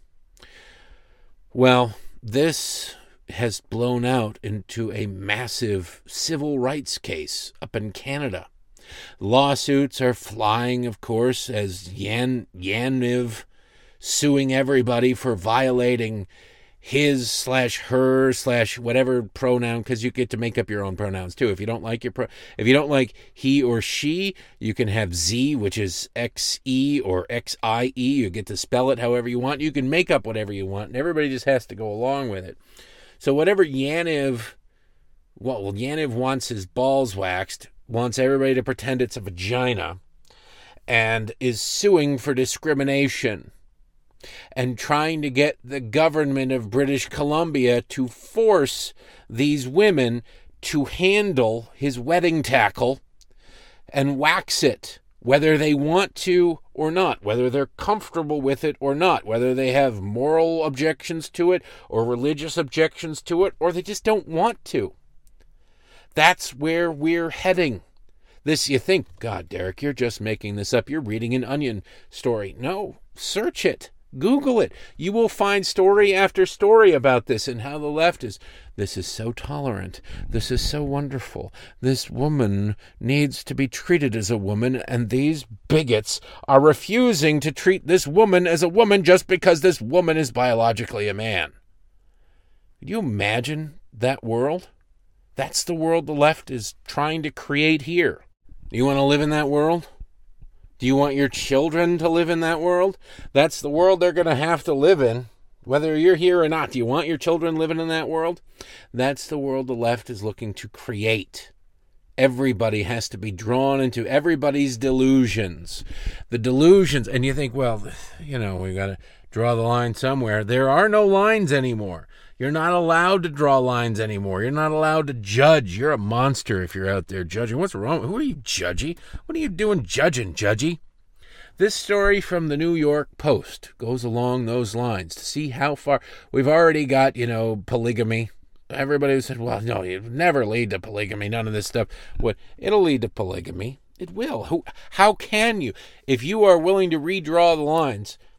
Well, this has blown out into a massive civil rights case up in Canada. Lawsuits are flying, of course, as Yaniv suing everybody for violating his/her/whatever pronoun, because you get to make up your own pronouns too. If you don't like if you don't like he or she, you can have Z, which is XE or XIE. You get to spell it however you want. You can make up whatever you want, and everybody just has to go along with it. So whatever Yaniv wants his balls waxed, wants everybody to pretend it's a vagina, and is suing for discrimination, and trying to get the government of British Columbia to force these women to handle his wedding tackle and wax it, whether they want to or not, whether they're comfortable with it or not, whether they have moral objections to it or religious objections to it, or they just don't want to. That's where we're heading. This, you think, God, Derek, you're just making this up. You're reading an Onion story. No, search it. Google it. You will find story after story about this and how the left is, this is so tolerant. This is so wonderful. This woman needs to be treated as a woman, and these bigots are refusing to treat this woman as a woman just because this woman is biologically a man. Can you imagine that world? That's the world the left is trying to create here. Do you want to live in that world? Do you want your children to live in that world? That's the world they're going to have to live in, whether you're here or not. Do you want your children living in that world? That's the world the left is looking to create. Everybody has to be drawn into everybody's delusions. The delusions, and you think, well, we got to draw the line somewhere. There are no lines anymore. You're not allowed to draw lines anymore. You're not allowed to judge. You're a monster if you're out there judging. What's wrong? Who are you judging? What are you doing judging, Judgy? This story from the New York Post goes along those lines to see how far we've already got, polygamy. Everybody said, well, no, it would never lead to polygamy. None of this stuff. It'll lead to polygamy. It will. How can you? If you are willing to redraw the lines,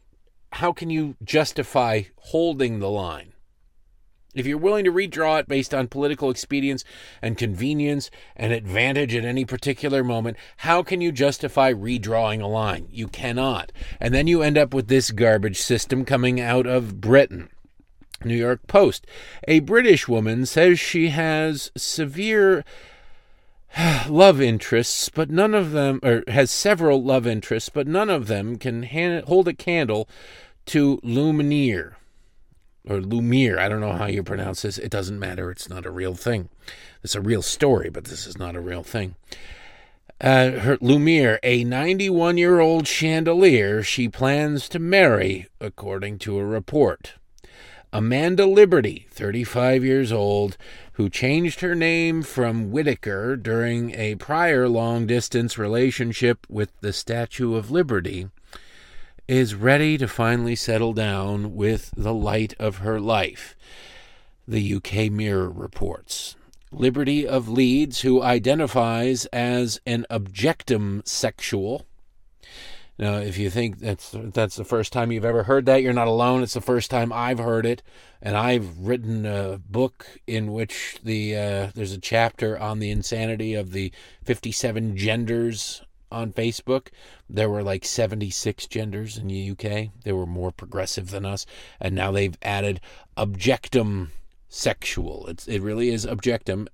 how can you justify holding the line? If you're willing to redraw it based on political expedience and convenience and advantage at any particular moment, how can you justify redrawing a line? You cannot. And then you end up with this garbage system coming out of Britain. New York Post. A British woman says she has severe love interests, but none of them, or has several love interests, but none of them can hold a candle to Lumiere. Or Lumiere, I don't know how you pronounce this. It doesn't matter. It's not a real thing. It's a real story, but this is not a real thing. Her Lumiere, a 91-year-old chandelier she plans to marry, according to a report. Amanda Liberty, 35 years old, who changed her name from Whitaker during a prior long-distance relationship with the Statue of Liberty, is ready to finally settle down with the light of her life, the UK Mirror reports. Liberty of Leeds, who identifies as an objectum sexual. Now, if you think that's the first time you've ever heard that, you're not alone. It's the first time I've heard it, and I've written a book in which there's a chapter on the insanity of the 57 genders on Facebook. There were like 76 genders in the UK. They were more progressive than us, and now they've added objectum sexual. It really is objectum,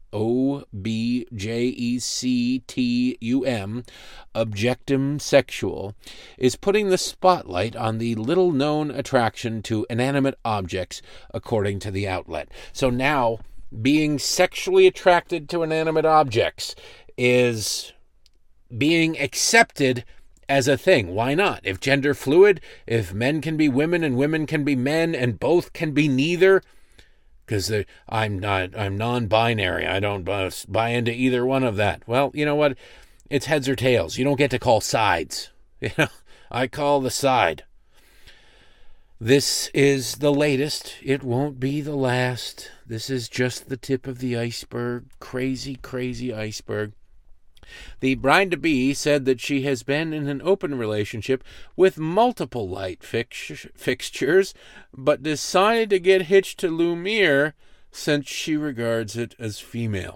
objectum. Objectum sexual is putting the spotlight on the little-known attraction to inanimate objects, according to the outlet. So now, being sexually attracted to inanimate objects is being accepted as a thing. Why not? If gender fluid, if men can be women and women can be men and both can be neither, because I'm non-binary. I don't buy into either one of that. Well, you know what? It's heads or tails. You don't get to call sides. I call the side. This is the latest. It won't be the last. This is just the tip of the iceberg. Crazy, crazy iceberg. The bride-to-be said that she has been in an open relationship with multiple light fixtures, but decided to get hitched to Lumiere since she regards it as female.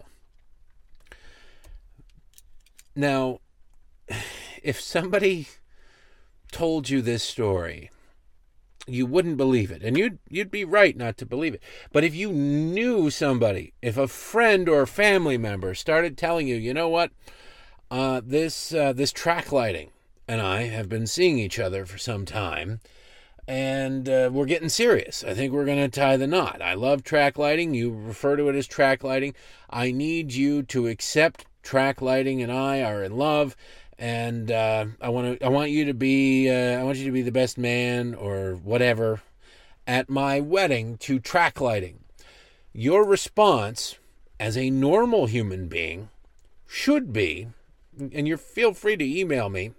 Now, if somebody told you this story, you wouldn't believe it, and you'd be right not to believe it. But if you knew somebody, if a friend or family member started telling you, you know what, this track lighting and I have been seeing each other for some time, and we're getting serious. I think we're going to tie the knot. I love track lighting. You refer to it as track lighting. I need you to accept track lighting, and I are in love. And I want you to be the best man or whatever at my wedding to track lighting. Your response as a normal human being should be, and you feel free to email me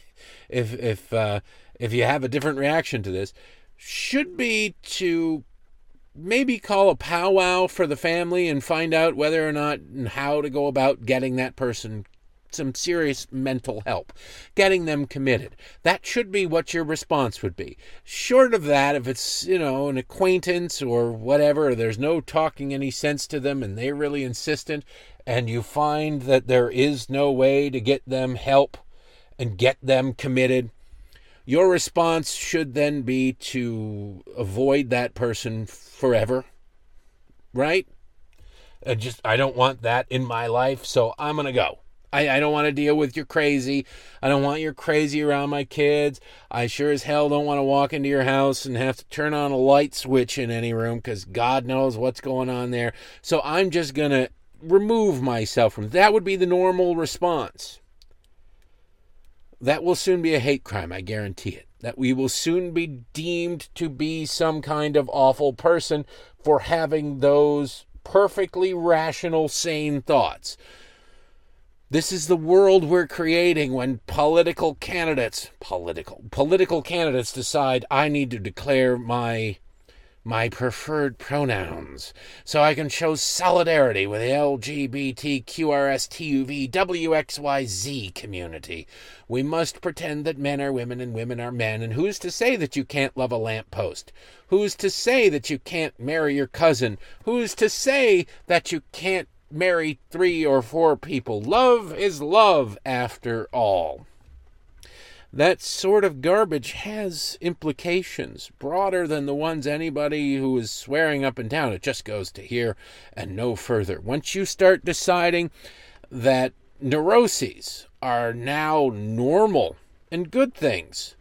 if you have a different reaction to this, should be to maybe call a powwow for the family and find out whether or not and how to go about getting that person some serious mental help, getting them committed. That should be what your response would be. Short of that, if it's, an acquaintance or whatever, there's no talking any sense to them and they're really insistent, and you find that there is no way to get them help and get them committed, your response should then be to avoid that person forever, right? I don't want that in my life, so I'm going to go. I don't want to deal with your crazy. I don't want your crazy around my kids. I sure as hell don't want to walk into your house and have to turn on a light switch in any room because God knows what's going on there. So I'm just going to remove myself from that. Would be the normal response. That will soon be a hate crime, I guarantee it. That we will soon be deemed to be some kind of awful person for having those perfectly rational, sane thoughts. This is the world we're creating when political candidates decide I need to declare my my preferred pronouns so I can show solidarity with the LGBTQRSTUVWXYZ community. We must pretend that men are women and women are men. And who's to say that you can't love a lamppost? Who's to say that you can't marry your cousin? Who's to say that you can't marry 3 or 4 people? Love is love, after all. That sort of garbage has implications broader than the ones anybody who is swearing up and down. It just goes to here and no further. Once you start deciding that neuroses are now normal and good things,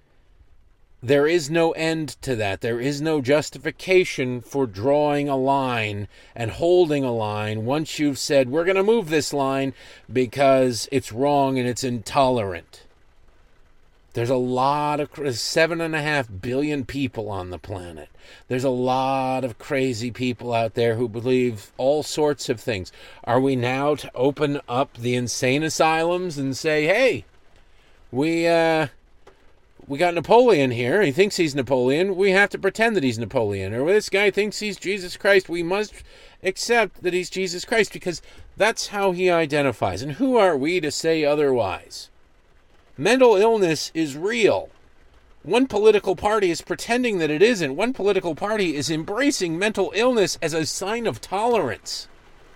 there is no end to that. There is no justification for drawing a line and holding a line once you've said, we're going to move this line because it's wrong and it's intolerant. There's a lot of 7.5 billion people on the planet. There's a lot of crazy people out there who believe all sorts of things. Are we now to open up the insane asylums and say, hey, we got Napoleon here. He thinks he's Napoleon. We have to pretend that he's Napoleon. Or this guy thinks he's Jesus Christ. We must accept that he's Jesus Christ because that's how he identifies. And who are we to say otherwise? Mental illness is real. One political party is pretending that it isn't. One political party is embracing mental illness as a sign of tolerance.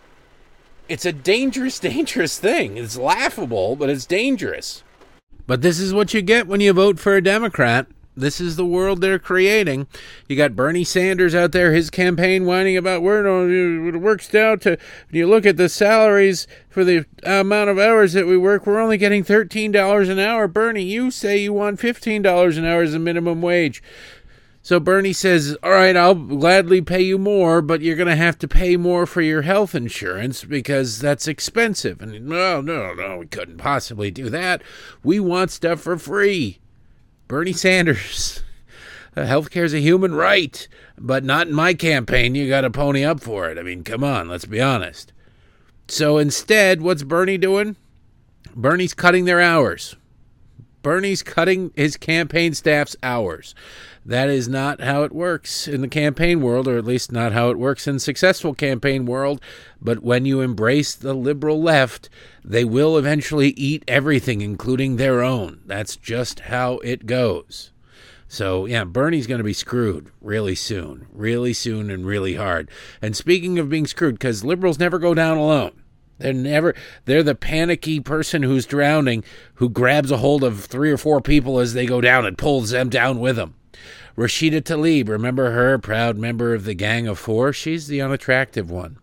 It's a dangerous, dangerous thing. It's laughable, but it's dangerous. But this is what you get when you vote for a Democrat. This is the world they're creating. You got Bernie Sanders out there, his campaign whining about where it works down to, when you look at the salaries for the amount of hours that we work, we're only getting $13 an hour. Bernie, you say you want $15 an hour as a minimum wage. So Bernie says, all right, I'll gladly pay you more, but you're going to have to pay more for your health insurance because that's expensive. And no, we couldn't possibly do that. We want stuff for free. Bernie Sanders, healthcare is a human right, but not in my campaign. You got to pony up for it. I mean, come on, let's be honest. So instead, what's Bernie doing? Bernie's cutting their hours. Bernie's cutting his campaign staff's hours. That is not how it works in the campaign world, or at least not how it works in successful campaign world. But when you embrace the liberal left, they will eventually eat everything, including their own. That's just how it goes. So, yeah, Bernie's going to be screwed really soon and really hard. And speaking of being screwed, because liberals never go down alone. They're the panicky person who's drowning, who grabs a hold of 3 or 4 people as they go down and pulls them down with them. Rashida Tlaib, remember her, proud member of the Gang of Four? She's the unattractive one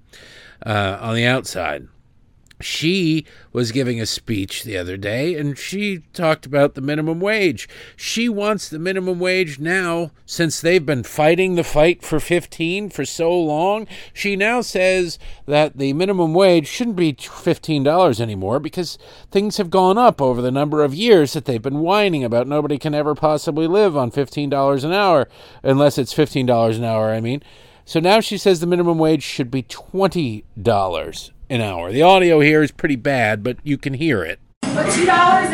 on the outside. She was giving a speech the other day, and she talked about the minimum wage. She wants the minimum wage now, since they've been fighting the fight for 15 for so long. She now says that the minimum wage shouldn't be $15 anymore because things have gone up over the number of years that they've been whining about. Nobody can ever possibly live on $15 an hour, unless it's $15 an hour, I mean. So now she says the minimum wage should be $20 an hour. The audio here is pretty bad, but you can hear it. For $2.13,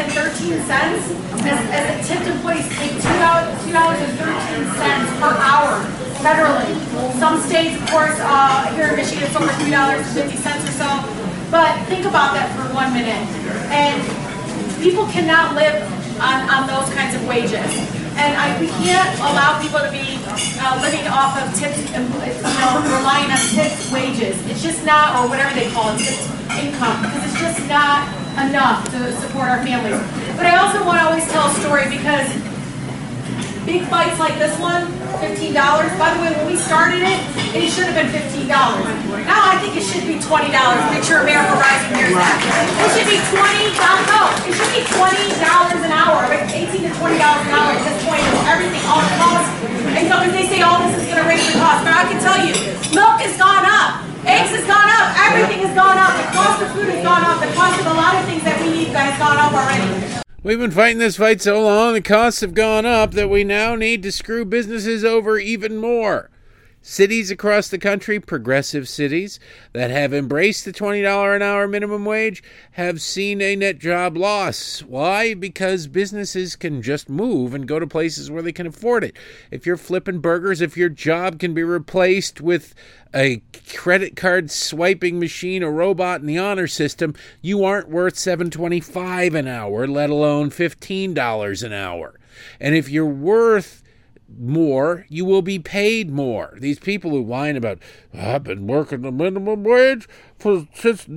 as a tipped employee, take $2.13 per hour federally. Some states, of course, here in Michigan, it's over $3.50 or so. But think about that for 1 minute. And people cannot live on those kinds of wages. And we can't allow people to be living off of tips, relying on tipped wages. It's just not, or whatever they call it, tipped income, because it's just not enough to support our families. But I also want to always tell a story, because big fights like this one, $15. By the way, when we started it, it should have been $15. Now I think it should be $20. Picture America Rising hears that. It should be $20. No, it should be $20 an hour, right? $18 to $20 an hour at this point of everything, all the costs. And so they say, oh, this is going to raise the cost. But I can tell you, milk has gone up. Eggs has gone up. Everything has gone up. The cost of food has gone up. The cost of a lot of things that we need has gone up already. We've been fighting this fight so long, the costs have gone up that we now need to screw businesses over even more. Cities across the country, progressive cities that have embraced the $20 an hour minimum wage, have seen a net job loss. Why? Because businesses can just move and go to places where they can afford it. If you're flipping burgers, if your job can be replaced with a credit card swiping machine, a robot in the honor system, you aren't worth $7.25 an hour, let alone $15 an hour. And if you're worth more, you will be paid more. These people who whine about, I've been working the minimum wage since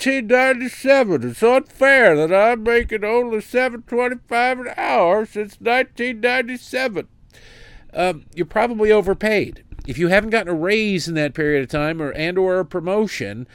1997. It's unfair that I'm making only $7.25 an hour since 1997. You're probably overpaid. If you haven't gotten a raise in that period of time or a promotion,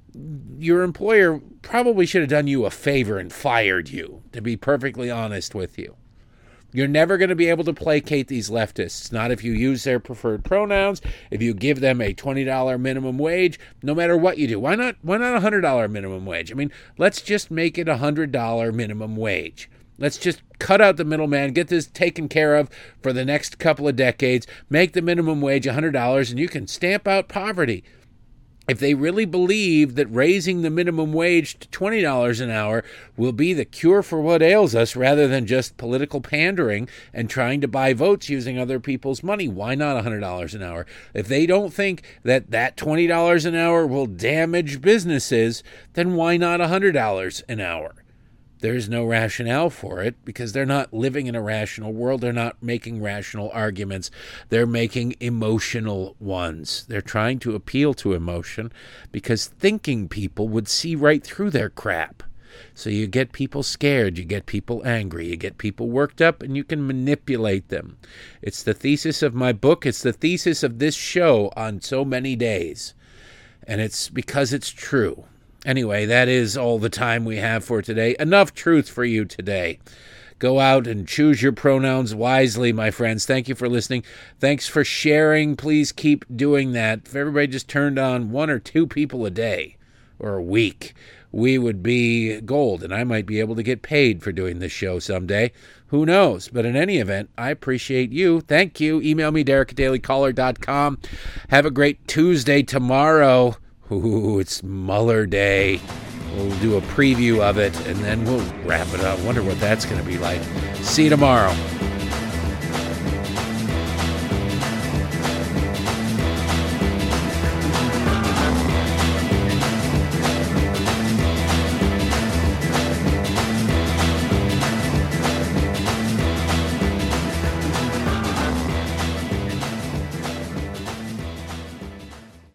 your employer probably should have done you a favor and fired you, to be perfectly honest with you. You're never going to be able to placate these leftists, not if you use their preferred pronouns, if you give them a $20 minimum wage, no matter what you do. Why not a $100 minimum wage? I mean, let's just make it a $100 minimum wage. Let's just cut out the middleman, get this taken care of for the next couple of decades, make the minimum wage $100, and you can stamp out poverty. If they really believe that raising the minimum wage to $20 an hour will be the cure for what ails us rather than just political pandering and trying to buy votes using other people's money, why not $100 an hour? If they don't think that $20 an hour will damage businesses, then why not $100 an hour? There's no rationale for it because they're not living in a rational world. They're not making rational arguments. They're making emotional ones. They're trying to appeal to emotion because thinking people would see right through their crap. So you get people scared, you get people angry, you get people worked up, and you can manipulate them. It's the thesis of my book. It's the thesis of this show on so many days. And it's because it's true. Anyway, that is all the time we have for today. Enough truth for you today. Go out and choose your pronouns wisely, my friends. Thank you for listening. Thanks for sharing. Please keep doing that. If everybody just turned on 1 or 2 people a day or a week, we would be gold, and I might be able to get paid for doing this show someday. Who knows? But in any event, I appreciate you. Thank you. Email me, Derek@dailycaller.com. Have a great Tuesday tomorrow. Ooh, it's Mueller Day. We'll do a preview of it, and then we'll wrap it up. Wonder what that's going to be like. See you tomorrow.